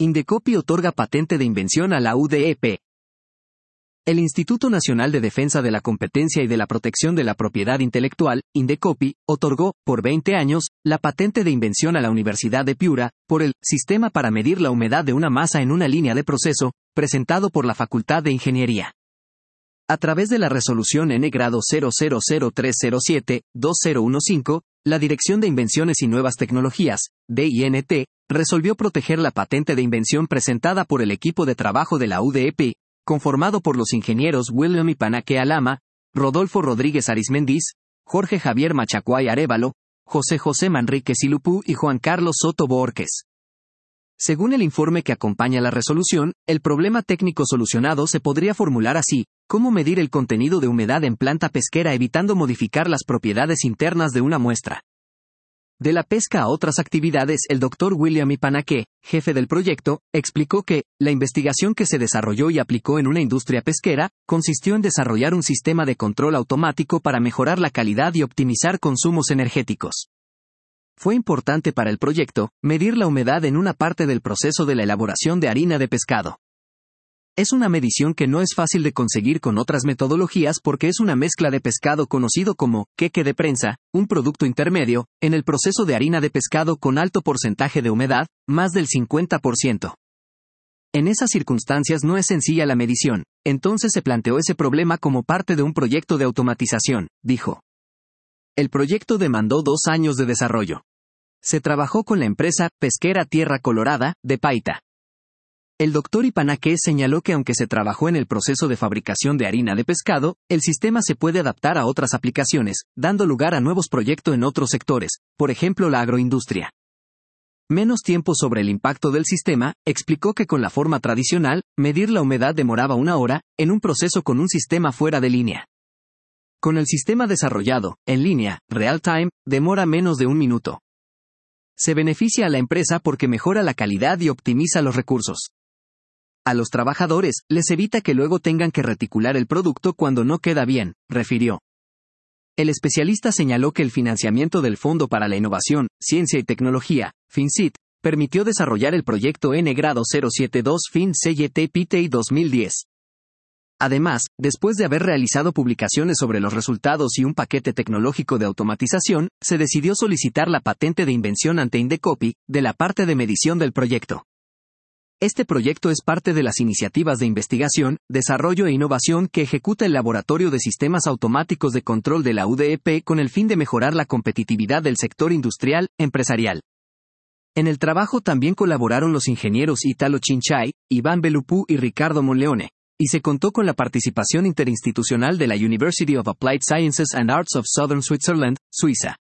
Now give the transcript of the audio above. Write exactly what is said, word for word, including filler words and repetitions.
Indecopi otorga patente de invención a la U D E P. El Instituto Nacional de Defensa de la Competencia y de la Protección de la Propiedad Intelectual, Indecopi, otorgó, por veinte años, la patente de invención a la Universidad de Piura, por el Sistema para medir la humedad de una masa en una línea de proceso, presentado por la Facultad de Ingeniería. A través de la resolución N grado cero cero cero tres cero siete dos cero uno cinco, la Dirección de Invenciones y Nuevas Tecnologías, D I N T, resolvió proteger la patente de invención presentada por el equipo de trabajo de la U D E P, conformado por los ingenieros William Ipanaque Alama, Rodolfo Rodríguez Arismendiz, Jorge Javier Machacuay Arévalo, José José Manrique Silupú y Juan Carlos Soto Borges. Según el informe que acompaña la resolución, el problema técnico solucionado se podría formular así: ¿cómo medir el contenido de humedad en planta pesquera evitando modificar las propiedades internas de una muestra? De la pesca a otras actividades, el doctor William Ipanaque, jefe del proyecto, explicó que la investigación que se desarrolló y aplicó en una industria pesquera consistió en desarrollar un sistema de control automático para mejorar la calidad y optimizar consumos energéticos. Fue importante para el proyecto medir la humedad en una parte del proceso de la elaboración de harina de pescado. Es una medición que no es fácil de conseguir con otras metodologías porque es una mezcla de pescado conocido como queque de prensa, un producto intermedio, en el proceso de harina de pescado con alto porcentaje de humedad, más del cincuenta por ciento. En esas circunstancias no es sencilla la medición, entonces se planteó ese problema como parte de un proyecto de automatización, dijo. El proyecto demandó dos años de desarrollo. Se trabajó con la empresa pesquera Tierra Colorada, de Paita. El doctor Ipanaque señaló que aunque se trabajó en el proceso de fabricación de harina de pescado, el sistema se puede adaptar a otras aplicaciones, dando lugar a nuevos proyectos en otros sectores, por ejemplo la agroindustria. Menos tiempo sobre el impacto del sistema, explicó que con la forma tradicional, medir la humedad demoraba una hora, en un proceso con un sistema fuera de línea. Con el sistema desarrollado, en línea, real time, demora menos de un minuto. Se beneficia a la empresa porque mejora la calidad y optimiza los recursos. A los trabajadores, les evita que luego tengan que reticular el producto cuando no queda bien, refirió. El especialista señaló que el financiamiento del Fondo para la Innovación, Ciencia y Tecnología, FinCit, permitió desarrollar el proyecto N grado cero siete dos Fin C Y T P T I dos mil diez. Además, después de haber realizado publicaciones sobre los resultados y un paquete tecnológico de automatización, se decidió solicitar la patente de invención ante Indecopi, de la parte de medición del proyecto. Este proyecto es parte de las iniciativas de investigación, desarrollo e innovación que ejecuta el Laboratorio de Sistemas Automáticos de Control de la U D E P con el fin de mejorar la competitividad del sector industrial, empresarial. En el trabajo también colaboraron los ingenieros Italo Chinchay, Iván Belupú y Ricardo Monleone, y se contó con la participación interinstitucional de la University of Applied Sciences and Arts of Southern Switzerland, Suiza.